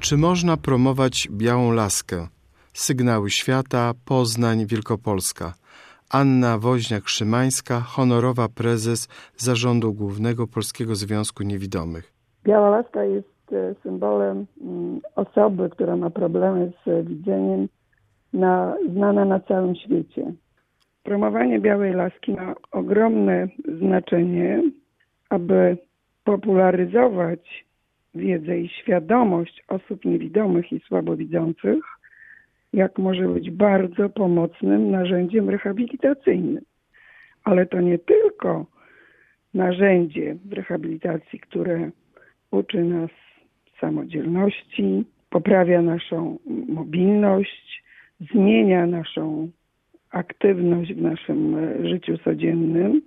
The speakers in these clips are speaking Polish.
Czy można promować Białą Laskę? Sygnały Świata, Poznań, Wielkopolska. Anna Woźniak-Szymańska, honorowa prezes Zarządu Głównego Polskiego Związku Niewidomych. Biała Laska jest symbolem osoby, która ma problemy z widzeniem, znana na całym świecie. Promowanie Białej Laski ma ogromne znaczenie, aby popularyzować wiedzę i świadomość osób niewidomych i słabowidzących, jak może być bardzo pomocnym narzędziem rehabilitacyjnym. Ale to nie tylko narzędzie w rehabilitacji, które uczy nas samodzielności, poprawia naszą mobilność, zmienia naszą aktywność w naszym życiu codziennym.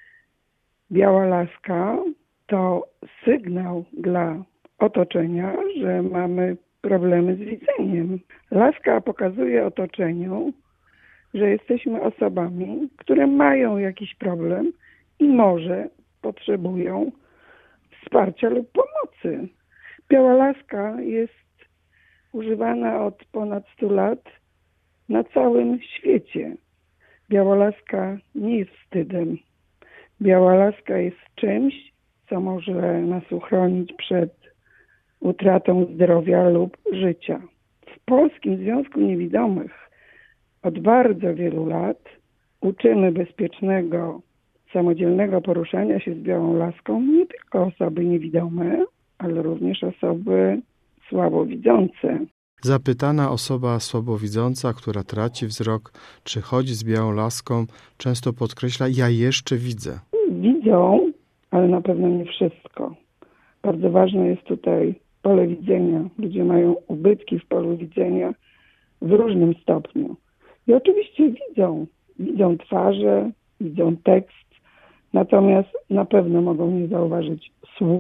Biała Laska to sygnał dla otoczenia, że mamy problemy z widzeniem. Laska pokazuje otoczeniu, że jesteśmy osobami, które mają jakiś problem i może potrzebują wsparcia lub pomocy. Biała Laska jest używana od ponad 100 lat na całym świecie. Biała Laska nie jest wstydem. Biała Laska jest czymś, co może nas uchronić przed utratą zdrowia lub życia. W Polskim Związku Niewidomych od bardzo wielu lat uczymy bezpiecznego, samodzielnego poruszania się z Białą Laską nie tylko osoby niewidome, ale również osoby słabowidzące. Zapytana osoba słabowidząca, która traci wzrok, czy chodzi z Białą Laską, często podkreśla: ja jeszcze widzę. Widzą, ale na pewno nie wszystko. Bardzo ważne jest tutaj pole widzenia. Ludzie mają ubytki w polu widzenia w różnym stopniu. I oczywiście widzą twarze, widzą tekst, natomiast na pewno mogą nie zauważyć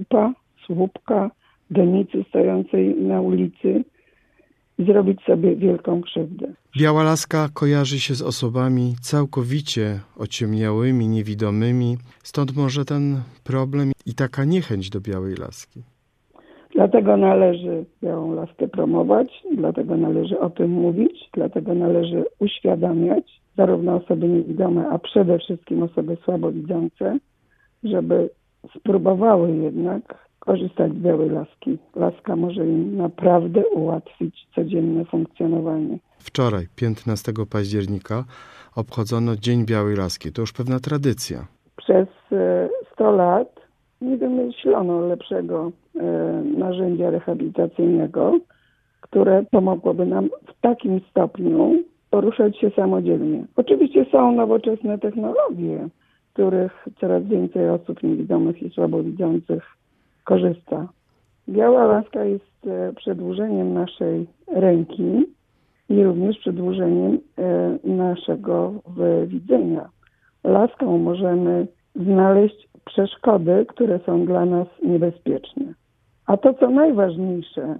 słupka, donicy stojącej na ulicy i zrobić sobie wielką krzywdę. Biała Laska kojarzy się z osobami całkowicie ociemniałymi, niewidomymi, stąd może ten problem i taka niechęć do Białej Laski. Dlatego należy Białą Laskę promować, dlatego należy o tym mówić, dlatego należy uświadamiać zarówno osoby niewidome, a przede wszystkim osoby słabowidzące, żeby spróbowały jednak korzystać z Białej Laski. Laska może im naprawdę ułatwić codzienne funkcjonowanie. Wczoraj, 15 października, obchodzono Dzień Białej Laski. To już pewna tradycja. Przez 100 lat nie wymyślono lepszego narzędzia rehabilitacyjnego, które pomogłoby nam w takim stopniu poruszać się samodzielnie. Oczywiście są nowoczesne technologie, z których coraz więcej osób niewidomych i słabowidzących korzysta. Biała Laska jest przedłużeniem naszej ręki i również przedłużeniem naszego widzenia. Laską możemy znaleźć przeszkody, które są dla nas niebezpieczne. A to, co najważniejsze,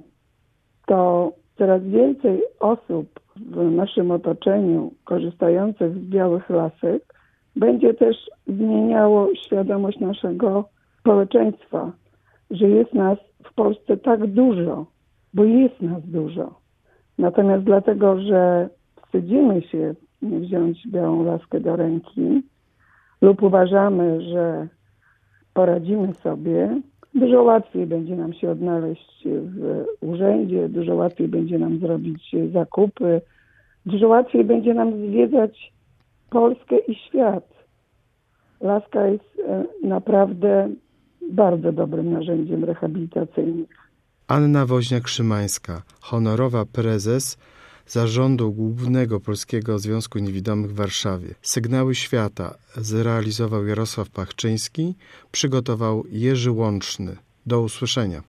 to coraz więcej osób w naszym otoczeniu korzystających z białych lasek będzie też zmieniało świadomość naszego społeczeństwa, że jest nas w Polsce tak dużo, bo jest nas dużo. Natomiast dlatego, że wstydzimy się wziąć białą laskę do ręki lub uważamy, że poradzimy sobie, dużo łatwiej będzie nam się odnaleźć w urzędzie, dużo łatwiej będzie nam zrobić zakupy, dużo łatwiej będzie nam zwiedzać Polskę i świat. Laska jest naprawdę bardzo dobrym narzędziem rehabilitacyjnym. Anna Woźniak-Szymańska, honorowa prezes Zarządu Głównego Polskiego Związku Niewidomych w Warszawie. Sygnały Świata zrealizował Jarosław Pachczyński, przygotował Jerzy Łączny. Do usłyszenia.